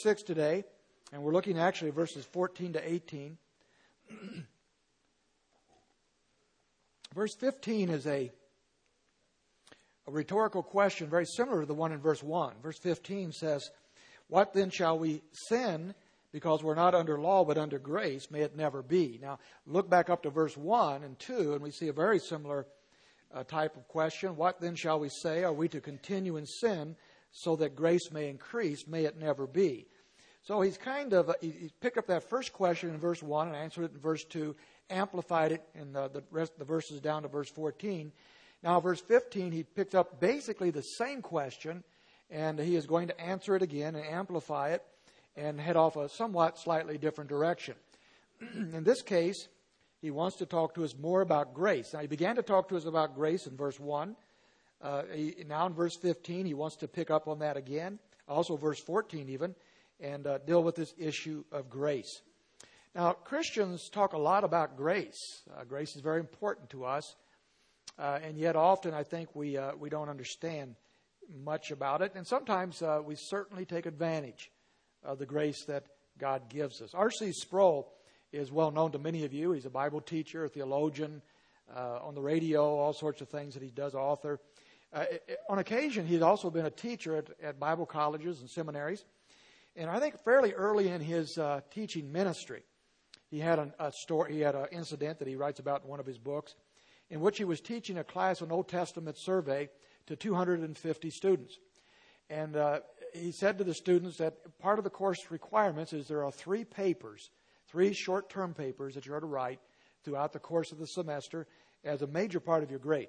6 today, and we're looking actually at verses 14 to 18. Verse 15 is a rhetorical question very similar to the one in verse 1. Verse 15 says, "What then shall we sin because we're not under law but under grace? May it never be." Now, look back up to verse 1 and 2, and we see a very similar type of question. What then shall we say? Are we to continue in sin so that grace may increase? May it never be. So he's he picked up that first question in verse 1 and answered it in verse 2, amplified it in the rest of the verses down to verse 14. Now, verse 15, he picked up basically the same question, and he is going to answer it again and amplify it and head off a somewhat slightly different direction. In this case, he wants to talk to us more about grace. Now, he began to talk to us about grace in verse 1. Now in verse 15, he wants to pick up on that again, also verse 14 even, and deal with this issue of grace. Now, Christians talk a lot about grace. Grace is very important to us. And yet often I think we don't understand much about it. And sometimes we certainly take advantage of the grace that God gives us. R.C. Sproul is well known to many of you. He's a Bible teacher, a theologian, on the radio, all sorts of things that he does, author. On occasion, he's also been a teacher at Bible colleges and seminaries. And I think fairly early in his teaching ministry, he had an incident that he writes about in one of his books, in which he was teaching a class on Old Testament survey to 250 students. And he said to the students that part of the course requirements is there are 3 short-term papers that you are to write throughout the course of the semester as a major part of your grade.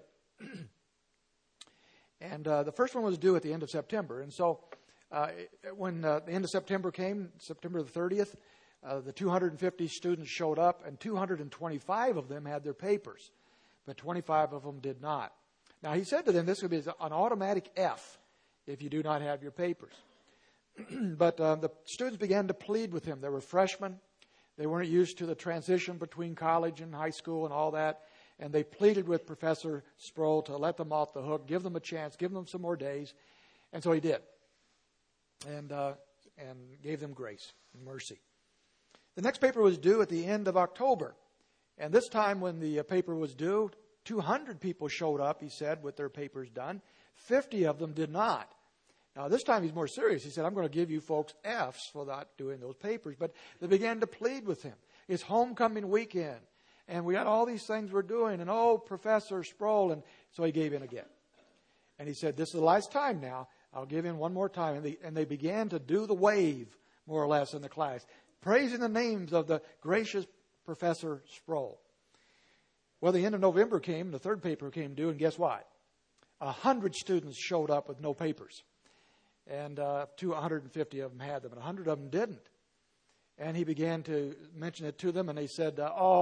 And the first one was due at the end of September. And so when the end of September came, September the 30th, the 250 students showed up, and 225 of them had their papers, but 25 of them did not. Now, he said to them, this would be an automatic F if you do not have your papers. But the students began to plead with him. They were freshmen. They weren't used to the transition between college and high school and all that. And they pleaded with Professor Sproul to let them off the hook, give them a chance, give them some more days. And so he did. And gave them grace and mercy. The next paper was due at the end of October. And this time when the paper was due, 200 people showed up, he said, with their papers done. 50 of them did not. Now, this time he's more serious. He said, I'm going to give you folks Fs for not doing those papers. But they began to plead with him. It's homecoming weekend. And we got all these things we're doing. And, Professor Sproul. And so he gave in again. And he said, this is the last time now. I'll give in one more time. And they began to do the wave, more or less, in the class, praising the names of the gracious Professor Sproul. Well, the end of November came, the third paper came due, and guess what? 100 students showed up with no papers. And 250 of them had them, and 100 of them didn't. And he began to mention it to them, and they said,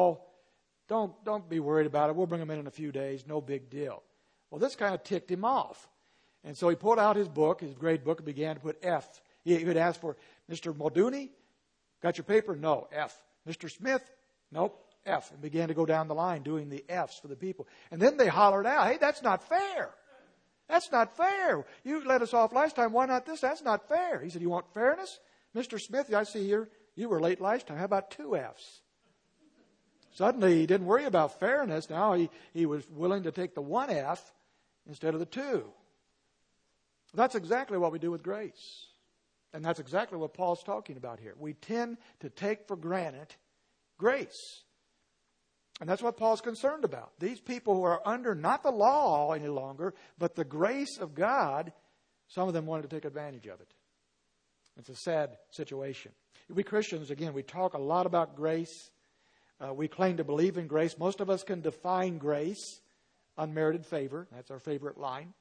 don't be worried about it. We'll bring them in a few days. No big deal. Well, this kind of ticked him off. And so he pulled out his book, his grade book, and began to put F. He would ask for, Mr. Muldooney, got your paper? No, F. Mr. Smith? Nope, F. And began to go down the line doing the Fs for the people. And then they hollered out, hey, that's not fair. That's not fair. You let us off last time. Why not this? That's not fair. He said, you want fairness? Mr. Smith, I see here, you were late last time. How about 2 Fs? Suddenly, he didn't worry about fairness. Now he was willing to take the 1 F instead of the 2. That's exactly what we do with grace. And that's exactly what Paul's talking about here. We tend to take for granted grace. And that's what Paul's concerned about. These people who are under not the law any longer, but the grace of God, some of them wanted to take advantage of it. It's a sad situation. We Christians, again, we talk a lot about grace. We claim to believe in grace. Most of us can define grace, unmerited favor. That's our favorite line.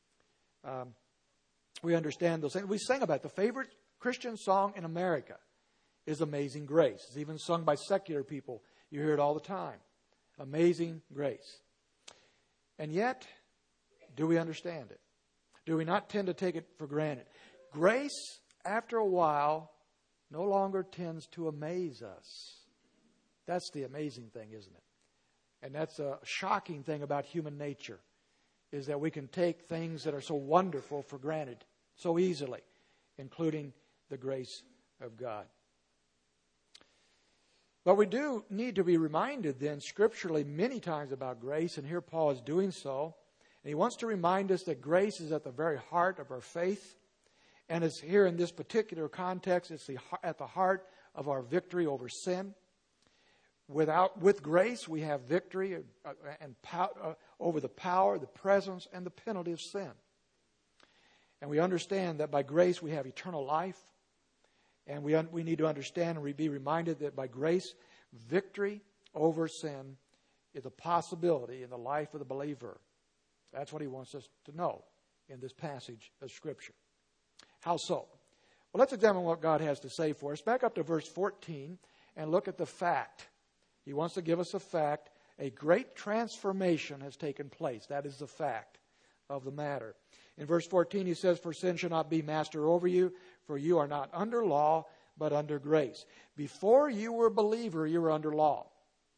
We understand those things. We sing about it. The favorite Christian song in America is Amazing Grace. It's even sung by secular people. You hear it all the time. Amazing Grace. And yet, do we understand it? Do we not tend to take it for granted? Grace, after a while, no longer tends to amaze us. That's the amazing thing, isn't it? And that's a shocking thing about human nature, is that we can take things that are so wonderful for granted so easily, including the grace of God. But we do need to be reminded then scripturally many times about grace, and here Paul is doing so. And he wants to remind us that grace is at the very heart of our faith. And it's here in this particular context, it's at the heart of our victory over sin. With grace, we have victory over the power, the presence, and the penalty of sin. And we understand that by grace we have eternal life. And we need to understand and be reminded that by grace, victory over sin is a possibility in the life of the believer. That's what he wants us to know in this passage of Scripture. How so? Well, let's examine what God has to say for us. Back up to verse 14 and look at the fact. He wants to give us a fact. A great transformation has taken place. That is the fact of the matter. In verse 14 he says, "For sin shall not be master over you, for you are not under law, but under grace." Before you were a believer, you were under law.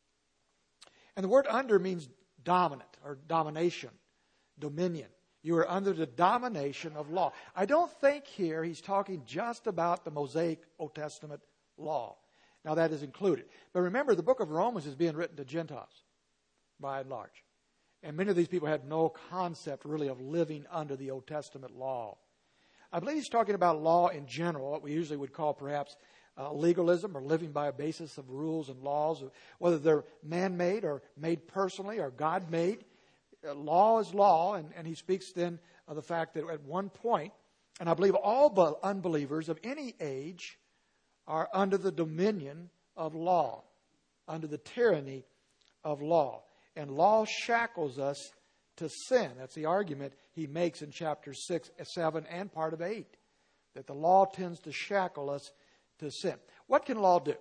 And the word under means dominant or domination, dominion. You are under the domination of law. I don't think here he's talking just about the Mosaic Old Testament law. Now that is included. But remember, the book of Romans is being written to Gentiles, by and large. And many of these people had no concept really of living under the Old Testament law. I believe he's talking about law in general, what we usually would call perhaps legalism, or living by a basis of rules and laws, whether they're man-made or made personally or God-made. Law is law, and he speaks then of the fact that at one point, and I believe all unbelievers of any age are under the dominion of law, under the tyranny of law. And law shackles us to sin. That's the argument he makes in chapter 6, 7, and part of 8, that the law tends to shackle us to sin. What can law do?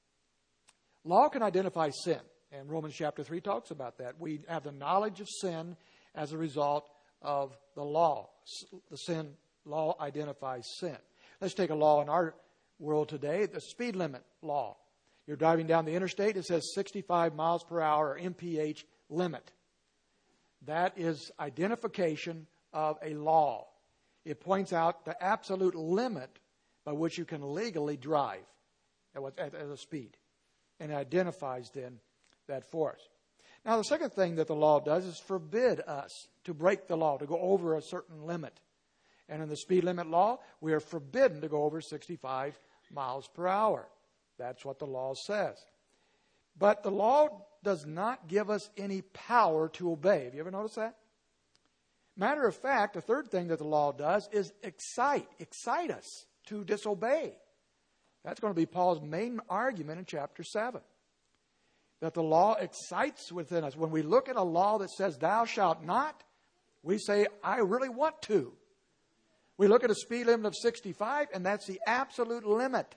Law can identify sin. And Romans chapter 3 talks about that. We have the knowledge of sin as a result of the law. The sin law identifies sin. Let's take a law in our world today, the speed limit law. You're driving down the interstate, it says 65 miles per hour or MPH limit. That is identification of a law. It points out the absolute limit by which you can legally drive at a speed. And it identifies then that for us. Now, the second thing that the law does is forbid us to break the law, to go over a certain limit. And in the speed limit law, we are forbidden to go over 65 miles per hour. That's what the law says. But the law does not give us any power to obey. Have you ever noticed that? Matter of fact, the third thing that the law does is excite us to disobey. That's going to be Paul's main argument in chapter 7. That the law excites within us. When we look at a law that says, "Thou shalt not," we say, "I really want to." We look at a speed limit of 65, and that's the absolute limit.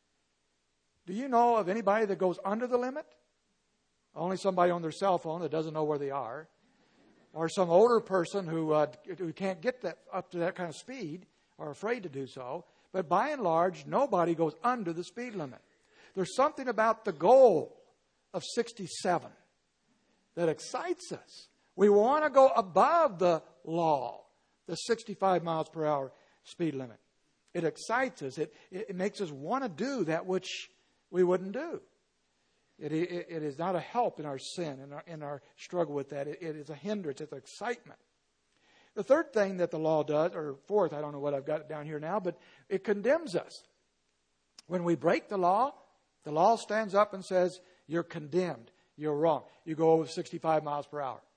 Do you know of anybody that goes under the limit? Only somebody on their cell phone that doesn't know where they are. Or some older person who can't get that up to that kind of speed, or afraid to do so. But by and large, nobody goes under the speed limit. There's something about the goal of 67 that excites us. We want to go above the law, the 65 miles per hour speed limit. It excites us. It makes us want to do that which we wouldn't do. It is not a help in our sin, in our struggle with that. It is a hindrance. It's excitement. The third thing that the law does, or fourth, I don't know what I've got down here now, but it condemns us. When we break the law stands up and says, "You're condemned. You're wrong. You go over 65 miles per hour."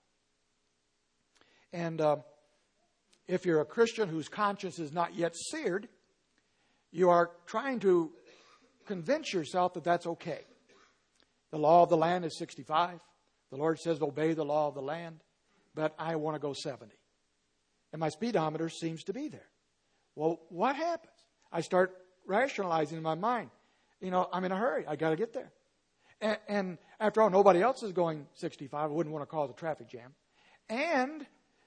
And if you're a Christian whose conscience is not yet seared, you are trying to convince yourself that that's okay. The law of the land is 65. The Lord says, "Obey the law of the land." But I want to go 70. And my speedometer seems to be there. Well, what happens? I start rationalizing in my mind. I'm in a hurry. I got to get there. And after all, nobody else is going 65. I wouldn't want to cause a traffic jam. And,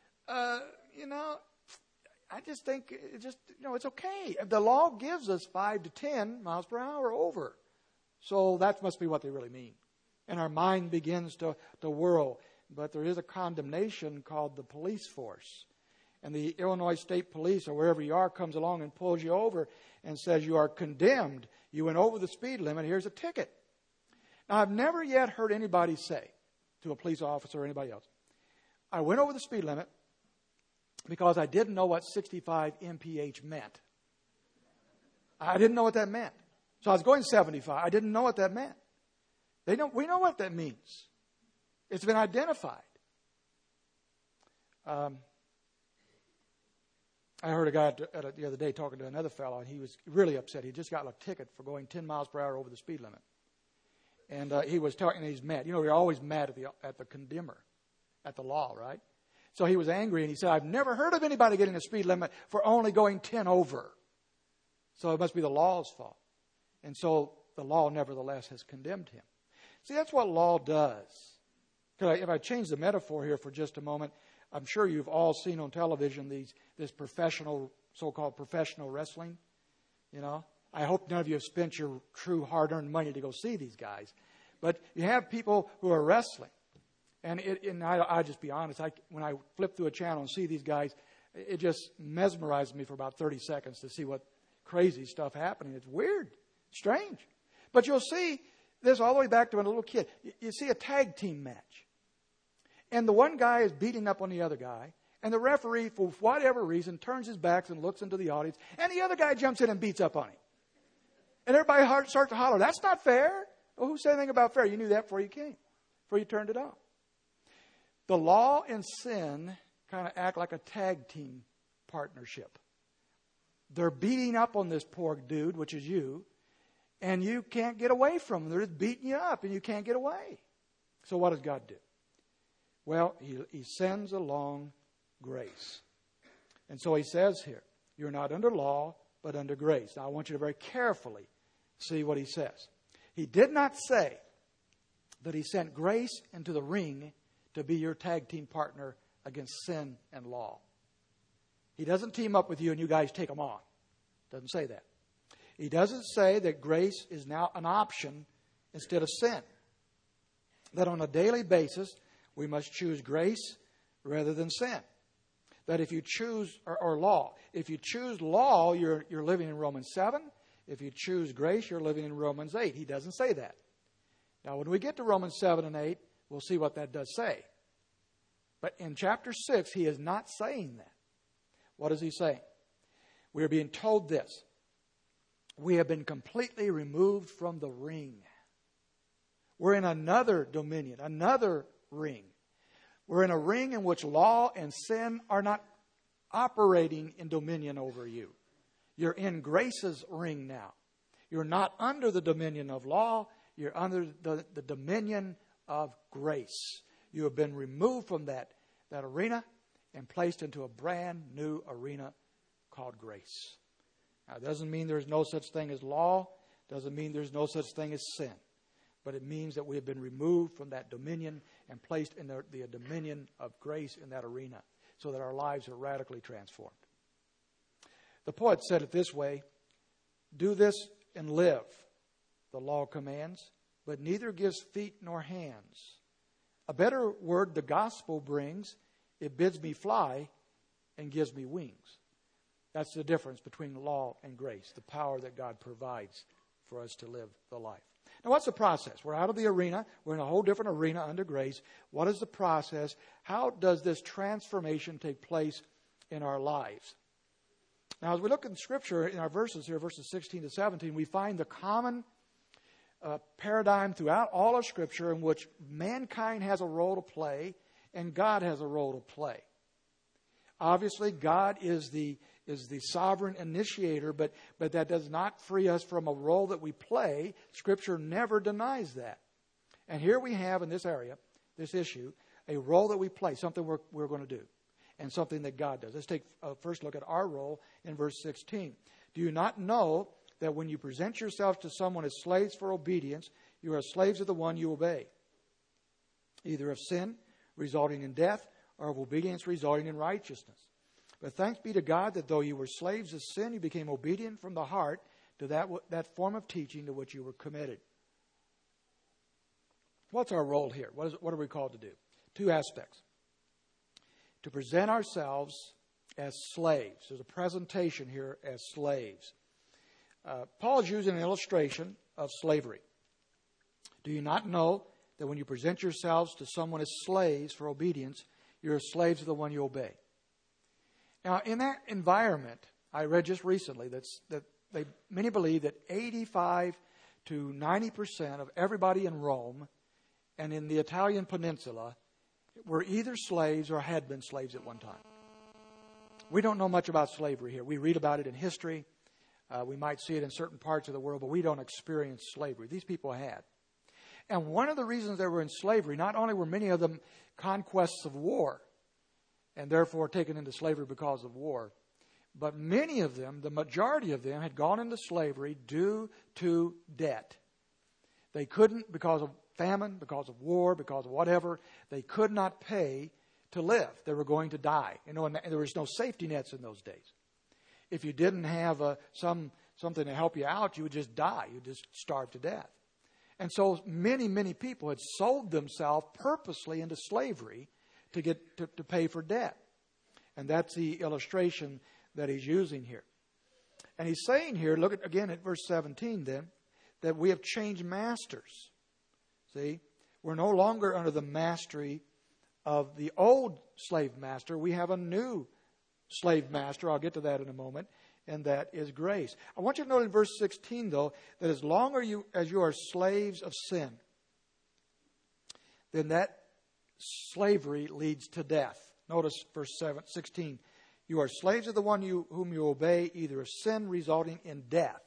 I just think it's okay. The law gives us 5 to 10 miles per hour over. So that must be what they really mean. And our mind begins to whirl. But there is a condemnation called the police force. and the Illinois State Police or wherever you are comes along and pulls you over and says you are condemned, you went over the speed limit, here's a ticket. Now, I've never yet heard anybody say to a police officer or anybody else, I went over the speed limit because I didn't know what 65 mph meant. I didn't know what that meant. So I was going 75. I didn't know what that meant. We know what that means. It's been identified. I heard a guy the other day talking to another fellow, and he was really upset. He just got a ticket for going 10 miles per hour over the speed limit. And he was talking, and he's mad. You know, you're always mad at the condemner, at the law, right? So he was angry, and he said, I've never heard of anybody getting a speed limit for only going 10 over. So it must be the law's fault. And so the law, nevertheless, has condemned him. See, that's what law does. If I change the metaphor here for just a moment, I'm sure you've all seen on television this professional, so-called professional wrestling. You know, I hope none of you have spent your true hard-earned money to go see these guys. But you have people who are wrestling. And I'll just be honest, when I flip through a channel and see these guys, it just mesmerizes me for about 30 seconds to see what crazy stuff happening. It's weird, strange. But you'll see this all the way back to when a little kid. You see a tag team match. And the one guy is beating up on the other guy. And the referee, for whatever reason, turns his back and looks into the audience. And the other guy jumps in and beats up on him. And everybody starts to holler, that's not fair. Well, who said anything about fair? You knew that before you came, before you turned it on. The law and sin kind of act like a tag team partnership. They're beating up on this poor dude, which is you, and you can't get away from them. They're just beating you up, and you can't get away. So what does God do? Well, He sends along grace. And so He says here, you're not under law, but under grace. Now, I want you to very carefully see what He says. He did not say that He sent grace into the ring to be your tag team partner against sin and law. He doesn't team up with you and you guys take them on. Doesn't say that. He doesn't say that grace is now an option instead of sin. That on a daily basis, we must choose grace rather than sin. That if you choose, or law, if you choose law, you're living in Romans 7. If you choose grace, you're living in Romans 8. He doesn't say that. Now, when we get to Romans 7 and 8, we'll see what that does say. But in chapter 6, he is not saying that. What is he saying? We are being told this. We have been completely removed from the ring. We're in another dominion, another ring. We're in a ring in which law and sin are not operating in dominion over you. You're in grace's ring now. You're not under the dominion of law. You're under the dominion of grace. You have been removed from that arena and placed into a brand new arena called grace. Now, it doesn't mean there's no such thing as law. Doesn't mean there's no such thing as sin. But it means that we have been removed from that dominion and placed in the dominion of grace in that arena so that our lives are radically transformed. The poet said it this way, do this and live, the law commands, but neither gives feet nor hands. A better word the gospel brings, it bids me fly and gives me wings. That's the difference between law and grace, the power that God provides for us to live the life. Now, what's the process? We're out of the arena. We're in a whole different arena under grace. What is the process? How does this transformation take place in our lives? Now, as we look in Scripture, in our verses here, verses 16 to 17, we find the common paradigm throughout all of Scripture in which mankind has a role to play and God has a role to play. Obviously, God is the sovereign initiator, but that does not free us from a role that we play. Scripture never denies that. And here we have in this area, this issue, a role that we play, something we're going to do, and something that God does. Let's take a first look at our role in verse 16. Do you not know that when you present yourselves to someone as slaves for obedience, you are slaves of the one you obey, either of sin, resulting in death, or of obedience, resulting in righteousness? But thanks be to God that though you were slaves of sin, you became obedient from the heart to that form of teaching to which you were committed. What's our role here? What are we called to do? Two aspects. To present ourselves as slaves. There's a presentation here as slaves. Paul is using an illustration of slavery. Do you not know that when you present yourselves to someone as slaves for obedience, you're slaves of the one you obey? Now, in that environment, I read just recently that many believe that 85 to 90% of everybody in Rome and in the Italian peninsula were either slaves or had been slaves at one time. We don't know much about slavery here. We read about it in history. We might see it in certain parts of the world, but we don't experience slavery. These people had. And one of the reasons they were in slavery, not only were many of them conquests of war, and therefore taken into slavery because of war, but many of them, the majority of them, had gone into slavery due to debt. They couldn't, because of famine, because of war, because of whatever, they could not pay to live. They were going to die. And there was no safety nets in those days. If you didn't have something to help you out, you would just die. You would just starve to death. And so many, many people had sold themselves purposely into slavery to get to pay for debt. And that's the illustration that he's using here. And he's saying here, look again at verse 17 then, that we have changed masters. See, we're no longer under the mastery of the old slave master. We have a new slave master. I'll get to that in a moment. And that is grace. I want you to note in verse 16, though, that as long as you are slaves of sin, then that slavery leads to death. Notice verse 16. You are slaves of the one whom you obey, either of sin resulting in death.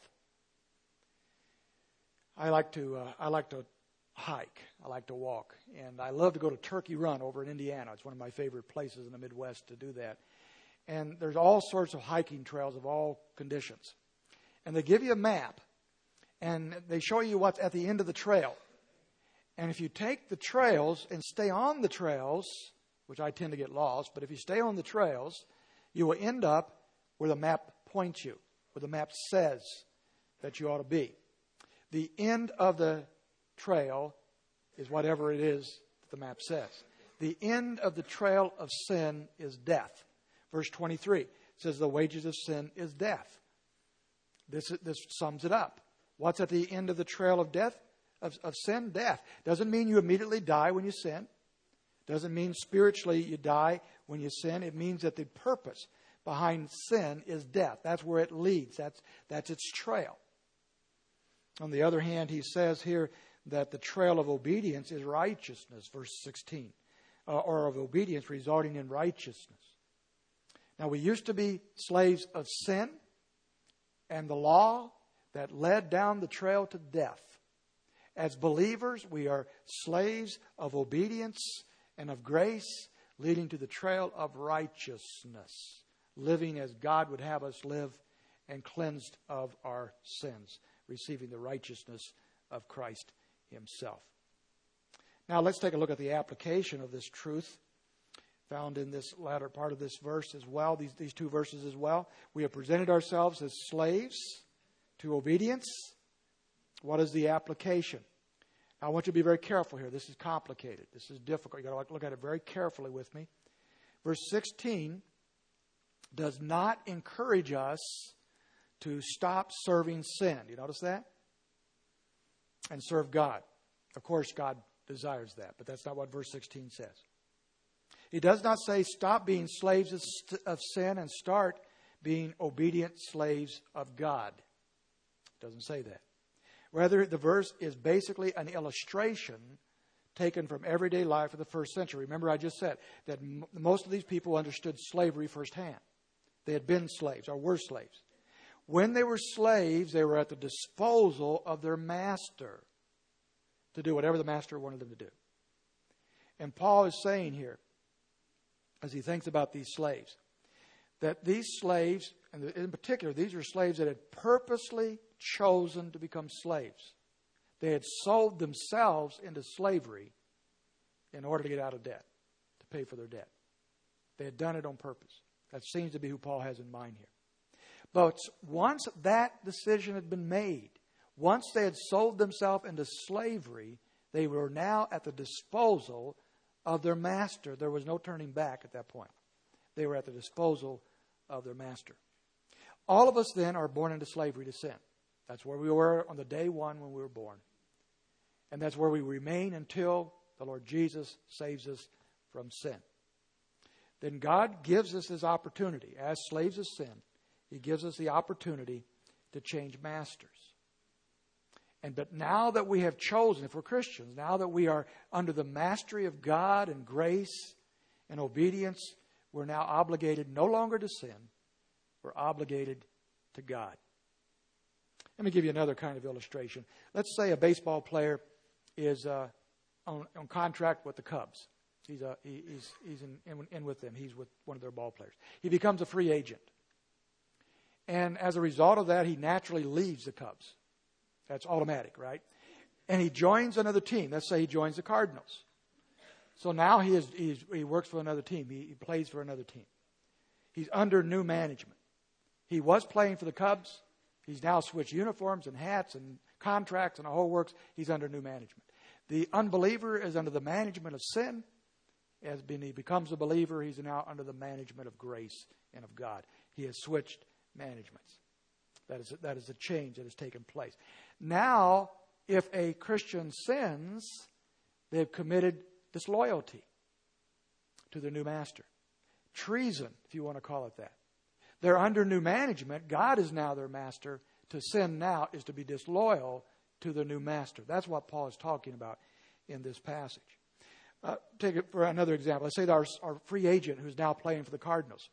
I like to hike. I like to walk. And I love to go to Turkey Run over in Indiana. It's one of my favorite places in the Midwest to do that. And there's all sorts of hiking trails of all conditions. And they give you a map. And they show you what's at the end of the trail. And if you take the trails and stay on the trails, which I tend to get lost, but if you stay on the trails, you will end up where the map points you, where the map says that you ought to be. The end of the trail is whatever it is that the map says. The end of the trail of sin is death. Verse 23 says the wages of sin is death. This sums it up. What's at the end of the trail of death? Of sin? Death. Doesn't mean you immediately die when you sin. Doesn't mean spiritually you die when you sin. It means that the purpose behind sin is death. That's where it leads. That's its trail. On the other hand, he says here that the trail of obedience is righteousness, verse 16, or of obedience resulting in righteousness. Now, we used to be slaves of sin and the law that led down the trail to death. As believers, we are slaves of obedience and of grace, leading to the trail of righteousness, living as God would have us live and cleansed of our sins, receiving the righteousness of Christ himself. Now let's take a look at the application of this truth found in this latter part of this verse as well, these two verses as well. We have presented ourselves as slaves to obedience. What is the application? I want you to be very careful here. This is complicated. This is difficult. You've got to look at it very carefully with me. Verse 16 does not encourage us to stop serving sin. Do you notice that? And serve God. Of course, God desires that, but that's not what verse 16 says. He does not say stop being slaves of sin and start being obedient slaves of God. It doesn't say that. Rather, the verse is basically an illustration taken from everyday life of the first century. Remember, I just said that most of these people understood slavery firsthand. They had been slaves or were slaves. When they were slaves, they were at the disposal of their master to do whatever the master wanted them to do. And Paul is saying here, as he thinks about these slaves, that these slaves, and in particular, these are slaves that had purposely chosen to become slaves. They had sold themselves into slavery in order to get out of debt, to pay for their debt. They had done it on purpose. That seems to be who Paul has in mind here. But once that decision had been made, once they had sold themselves into slavery, they were now at the disposal of their master. There was no turning back at that point. They were at the disposal of their master. All of us then are born into slavery to sin. That's where we were on the day one when we were born. And that's where we remain until the Lord Jesus saves us from sin. Then God gives us His opportunity. As slaves of sin, He gives us the opportunity to change masters. But now that we have chosen, if we're Christians, now that we are under the mastery of God and grace and obedience, we're now obligated no longer to sin. We're obligated to God. Let me give you another kind of illustration. Let's say a baseball player is on contract with the Cubs. He's in with them. He's with one of their ball players. He becomes a free agent. And as a result of that, he naturally leaves the Cubs. That's automatic, right? And he joins another team. Let's say he joins the Cardinals. So now he works for another team. He plays for another team. He's under new management. He was playing for the Cubs. He's now switched uniforms and hats and contracts and the whole works. He's under new management. The unbeliever is under the management of sin. As he becomes a believer, he's now under the management of grace and of God. He has switched managements. That is a change that has taken place. Now, if a Christian sins, they've committed disloyalty to their new master. Treason, if you want to call it that. They're under new management. God is now their master. To sin now is to be disloyal to the new master. That's what Paul is talking about in this passage. Take it for another example. Let's say our free agent who's now playing for the Cardinals.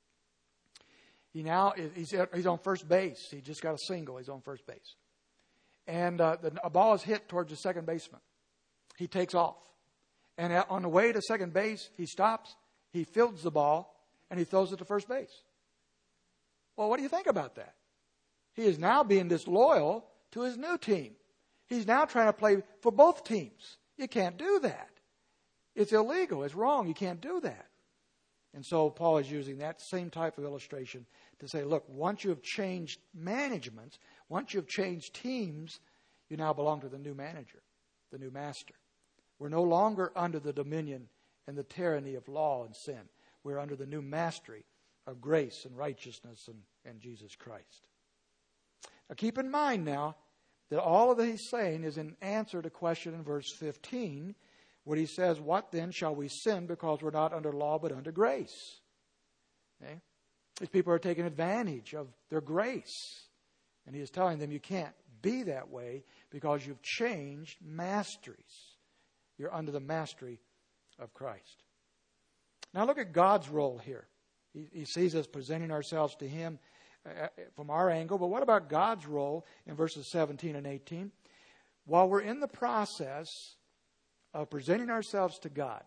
He's on first base. He just got a single. He's on first base. And a ball is hit towards the second baseman. He takes off. And on the way to second base, he stops. He fields the ball. And he throws it to first base. Well, what do you think about that? He is now being disloyal to his new team. He's now trying to play for both teams. You can't do that. It's illegal. It's wrong. You can't do that. And so Paul is using that same type of illustration to say, look, once you have changed managements, once you've changed teams, you now belong to the new manager, the new master. We're no longer under the dominion and the tyranny of law and sin. We're under the new mastery of grace and righteousness and Jesus Christ. Now keep in mind now that all of that he's saying is in answer to question in verse 15, where he says, what then shall we sin because we're not under law but under grace? Okay? These people are taking advantage of their grace. And he is telling them you can't be that way because you've changed masteries. You're under the mastery of Christ. Now look at God's role here. He sees us presenting ourselves to Him from our angle. But what about God's role in verses 17 and 18? While we're in the process of presenting ourselves to God,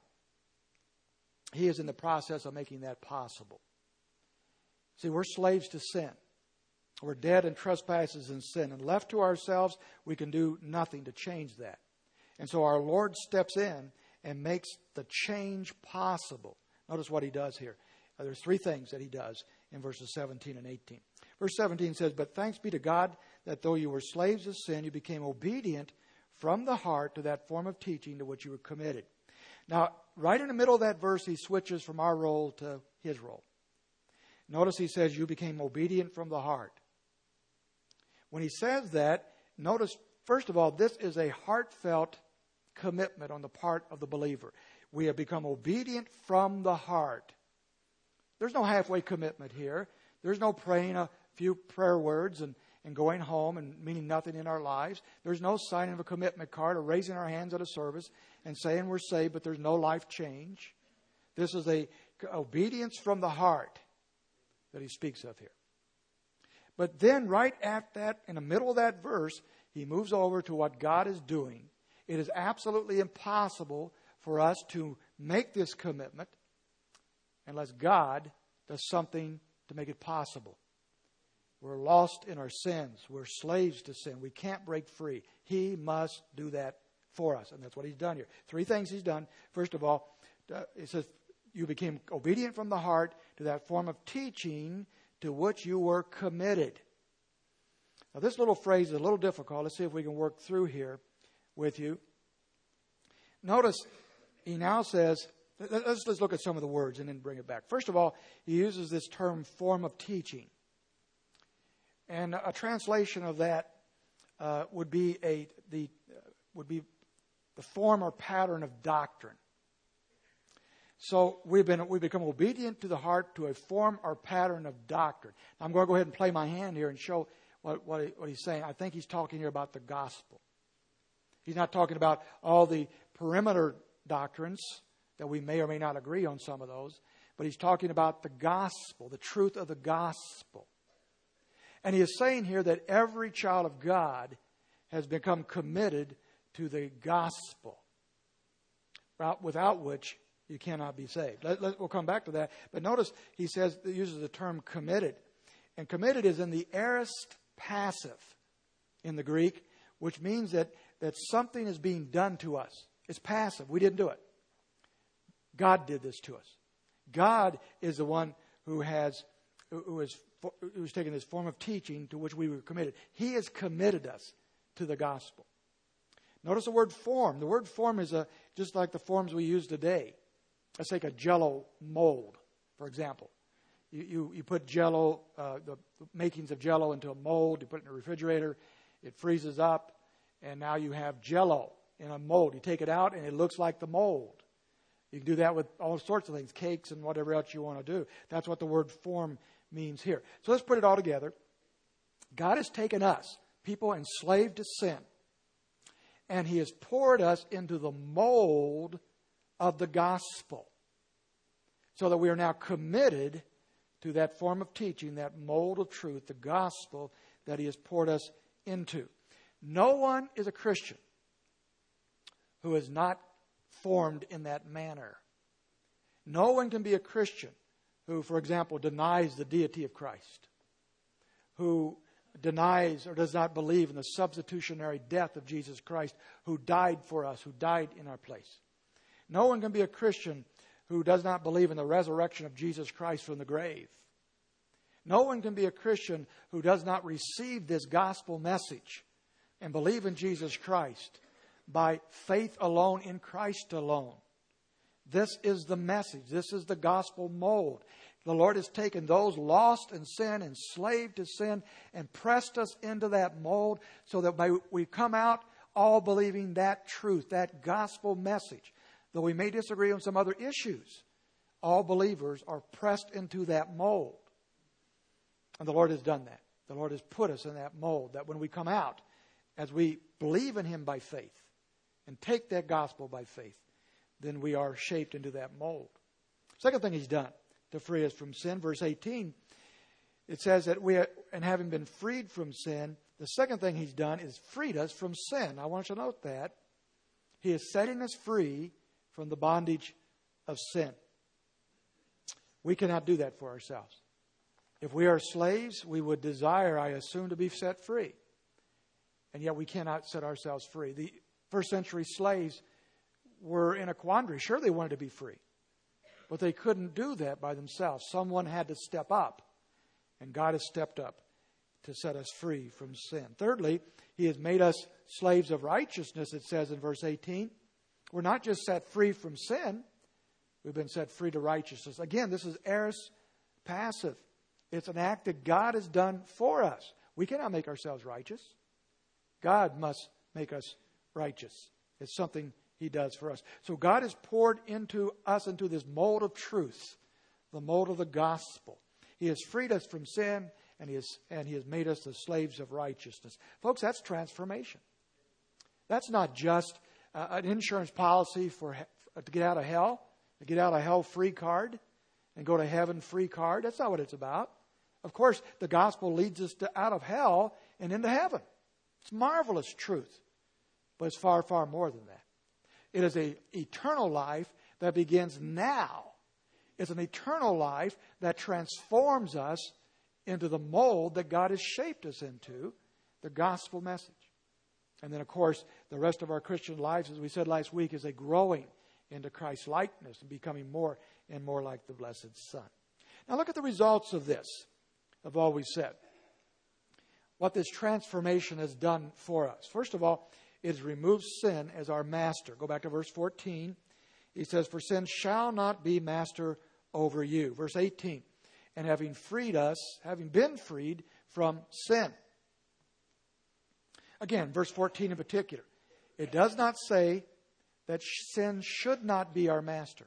He is in the process of making that possible. See, we're slaves to sin. We're dead in trespasses and sin. And left to ourselves, we can do nothing to change that. And so our Lord steps in and makes the change possible. Notice what He does here. There's three things that He does in verses 17 and 18. Verse 17 says, but thanks be to God that though you were slaves of sin, you became obedient from the heart to that form of teaching to which you were committed. Now, right in the middle of that verse, he switches from our role to his role. Notice he says, you became obedient from the heart. When he says that, notice, first of all, this is a heartfelt commitment on the part of the believer. We have become obedient from the heart. There's no halfway commitment here. There's no praying a few prayer words and going home and meaning nothing in our lives. There's no signing of a commitment card or raising our hands at a service and saying we're saved, but there's no life change. This is a obedience from the heart that he speaks of here. But then right after that, in the middle of that verse, he moves over to what God is doing. It is absolutely impossible for us to make this commitment unless God does something to make it possible. We're lost in our sins. We're slaves to sin. We can't break free. He must do that for us. And that's what he's done here. Three things he's done. First of all, it says, you became obedient from the heart to that form of teaching to which you were committed. Now, this little phrase is a little difficult. Let's see if we can work through here with you. Notice, he now says, Let's look at some of the words and then bring it back. First of all, he uses this term form of teaching. And a translation of that would be the form or pattern of doctrine. So we've become obedient to the heart to a form or pattern of doctrine. Now, I'm going to go ahead and play my hand here and show what he's saying. I think he's talking here about the gospel. He's not talking about all the perimeter doctrines that we may or may not agree on some of those, but he's talking about the gospel, the truth of the gospel. And he is saying here that every child of God has become committed to the gospel, without which you cannot be saved. We'll come back to that. But notice he uses the term committed. And committed is in the aorist passive in the Greek, which means that something is being done to us. It's passive. We didn't do it. God did this to us. God is the one who has taken this form of teaching to which we were committed. He has committed us to the gospel. Notice the word form. The word form is just like the forms we use today. Let's take a Jell-O mold, for example. You put Jell-O, the makings of Jell-O into a mold. You put it in a refrigerator. It freezes up, and now you have Jell-O in a mold. You take it out, and it looks like the mold. You can do that with all sorts of things, cakes and whatever else you want to do. That's what the word form means here. So let's put it all together. God has taken us, people enslaved to sin, and He has poured us into the mold of the gospel so that we are now committed to that form of teaching, that mold of truth, the gospel that He has poured us into. No one is a Christian who is not formed in that manner. No one can be a Christian who, for example, denies the deity of Christ, who denies or does not believe in the substitutionary death of Jesus Christ, who died for us, who died in our place. No one can be a Christian who does not believe in the resurrection of Jesus Christ from the grave. No one can be a Christian who does not receive this gospel message and believe in Jesus Christ by faith alone, in Christ alone. This is the message. This is the gospel mold. The Lord has taken those lost in sin, enslaved to sin, and pressed us into that mold so that we come out all believing that truth, that gospel message. Though we may disagree on some other issues, all believers are pressed into that mold. And the Lord has done that. The Lord has put us in that mold, that when we come out, as we believe in Him by faith and take that gospel by faith, then we are shaped into that mold. Second thing He's done to free us from sin, verse 18, it says that and having been freed from sin, the second thing He's done is freed us from sin. I want you to note that. He is setting us free from the bondage of sin. We cannot do that for ourselves. If we are slaves, we would desire, I assume, to be set free. And yet we cannot set ourselves free. The first century slaves were in a quandary. Sure, they wanted to be free, but they couldn't do that by themselves. Someone had to step up, and God has stepped up to set us free from sin. Thirdly, He has made us slaves of righteousness, it says in verse 18. We're not just set free from sin, we've been set free to righteousness. Again, this is aorist passive. It's an act that God has done for us. We cannot make ourselves righteous. God must make us righteous. It's something He does for us. So God has poured into us into this mold of truth, the mold of the gospel. He has freed us from sin, and He has made us the slaves of righteousness. Folks, that's transformation. That's not just an insurance policy to get out of hell, to get out of hell free card and go to heaven free card. That's not what it's about. Of course, the gospel leads us out of hell and into heaven. It's marvelous truth, but it's far, far more than that. It is an eternal life that begins now. It's an eternal life that transforms us into the mold that God has shaped us into, the gospel message. And then, of course, the rest of our Christian lives, as we said last week, is a growing into Christ's likeness and becoming more and more like the blessed Son. Now look at the results of this, of all we said. What this transformation has done for us. First of all, it has removed sin as our master. Go back to verse 14. He says, for sin shall not be master over you. Verse 18, and having been freed from sin. Again, verse 14 in particular. It does not say that sin should not be our master.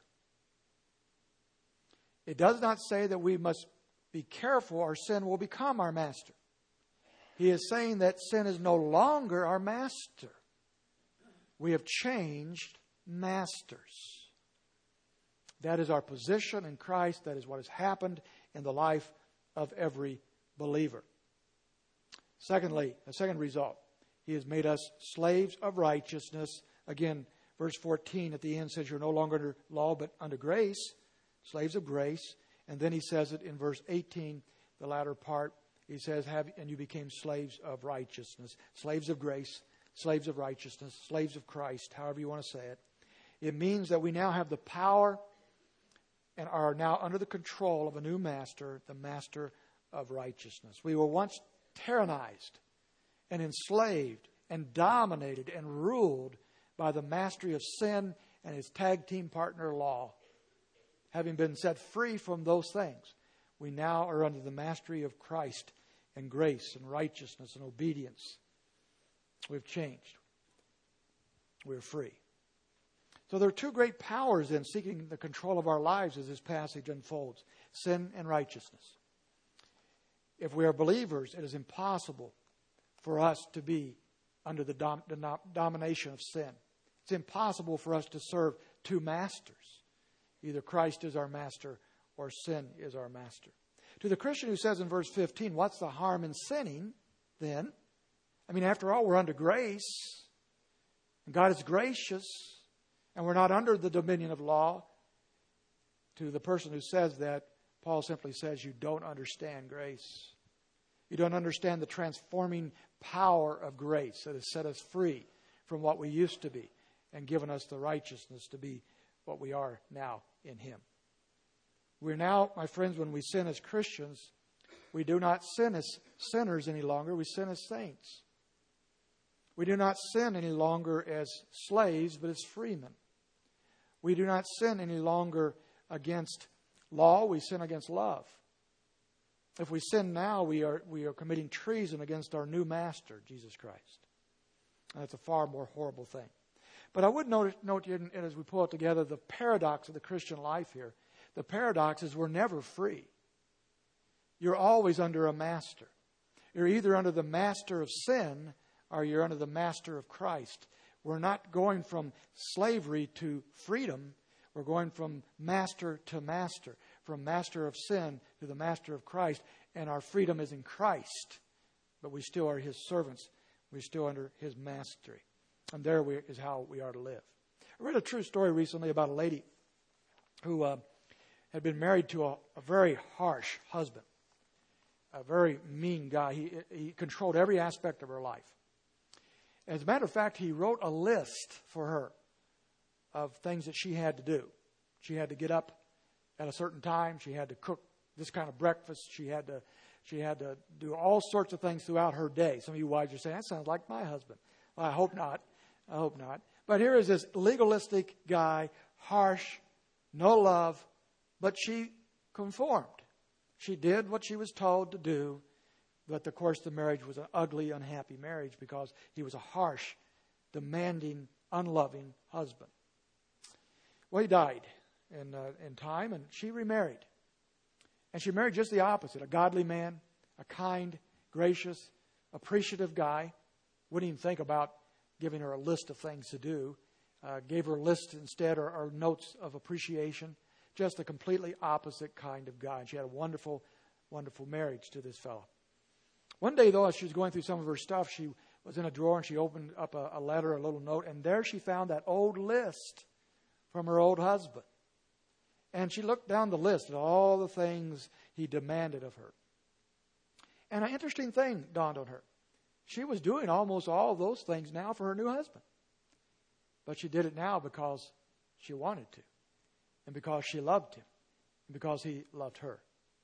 It does not say that we must be careful or sin will become our master. He is saying that sin is no longer our master. We have changed masters. That is our position in Christ. That is what has happened in the life of every believer. Secondly, a second result. He has made us slaves of righteousness. Again, verse 14 at the end says you're no longer under law but under grace. Slaves of grace. And then he says it in verse 18, the latter part. He says, and you became slaves of righteousness. Slaves of grace, slaves of righteousness, slaves of Christ, however you want to say it. It means that we now have the power and are now under the control of a new master, the master of righteousness. We were once tyrannized and enslaved and dominated and ruled by the mastery of sin and his tag team partner law. Having been set free from those things, we now are under the mastery of Christ and grace and righteousness and obedience. We've changed. We're free. So there are two great powers in seeking the control of our lives as this passage unfolds: sin and righteousness. If we are believers, it is impossible for us to be under the domination of sin. It's impossible for us to serve two masters. Either Christ is our master or sin is our master. To the Christian who says in verse 15, what's the harm in sinning then? I mean, after all, we're under grace. And God is gracious. And we're not under the dominion of law. To the person who says that, Paul simply says, you don't understand grace. You don't understand the transforming power of grace that has set us free from what we used to be and given us the righteousness to be what we are now in Him. We're now, my friends, when we sin as Christians, we do not sin as sinners any longer. We sin as saints. We do not sin any longer as slaves, but as freemen. We do not sin any longer against law. We sin against love. If we sin now, we are committing treason against our new master, Jesus Christ. And that's a far more horrible thing. But I would note as we pull it together, the paradox of the Christian life here. The paradox is we're never free. You're always under a master. You're either under the master of sin or you're under the master of Christ. We're not going from slavery to freedom. We're going from master to master, from master of sin to the master of Christ. And our freedom is in Christ. But we still are His servants. We're still under His mastery. And there is how we are to live. I read a true story recently about a lady who had been married to a very harsh husband, a very mean guy. He controlled every aspect of her life. As a matter of fact, he wrote a list for her of things that she had to do. She had to get up at a certain time. She had to cook this kind of breakfast. She had to do all sorts of things throughout her day. Some of you wives are saying, that sounds like my husband. Well, I hope not. I hope not. But here is this legalistic guy, harsh, no love, but she conformed. She did what she was told to do. But, of course, the marriage was an ugly, unhappy marriage because he was a harsh, demanding, unloving husband. Well, he died in time, and she remarried. And she married just the opposite, a godly man, a kind, gracious, appreciative guy. Wouldn't even think about giving her a list of things to do. Gave her a list instead or notes of appreciation. Just a completely opposite kind of guy. And she had a wonderful, wonderful marriage to this fellow. One day, though, as she was going through some of her stuff, she was in a drawer and she opened up a letter, a little note, and there she found that old list from her old husband. And she looked down the list at all the things he demanded of her. And an interesting thing dawned on her. She was doing almost all of those things now for her new husband. But she did it now because she wanted to. And because she loved him. And because he loved her.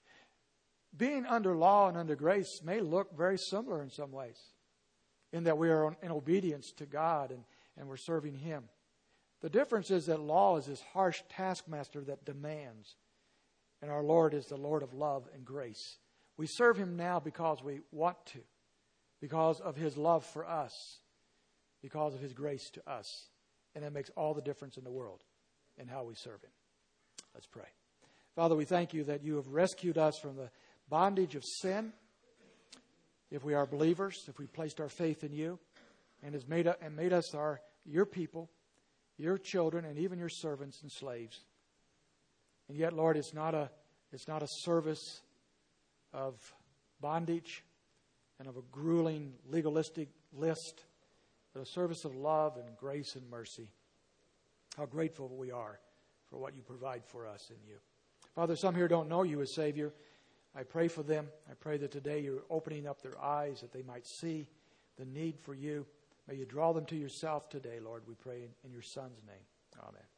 Being under law and under grace may look very similar in some ways. In that we are in obedience to God and we're serving Him. The difference is that law is this harsh taskmaster that demands, and our Lord is the Lord of love and grace. We serve him now because we want to, because of his love for us, because of his grace to us. And that makes all the difference in the world in how we serve him. Let's pray. Father, we thank you that you have rescued us from the bondage of sin. If we are believers, if we placed our faith in you, and has made us your people, your children, and even your servants and slaves. And yet, Lord, it's not a service of bondage and of a grueling legalistic list, but a service of love and grace and mercy. How grateful we are for what you provide for us in you. Father, some here don't know you as Savior. I pray for them. I pray that today you're opening up their eyes that they might see the need for you. May you draw them to yourself today, Lord, we pray in your Son's name. Amen.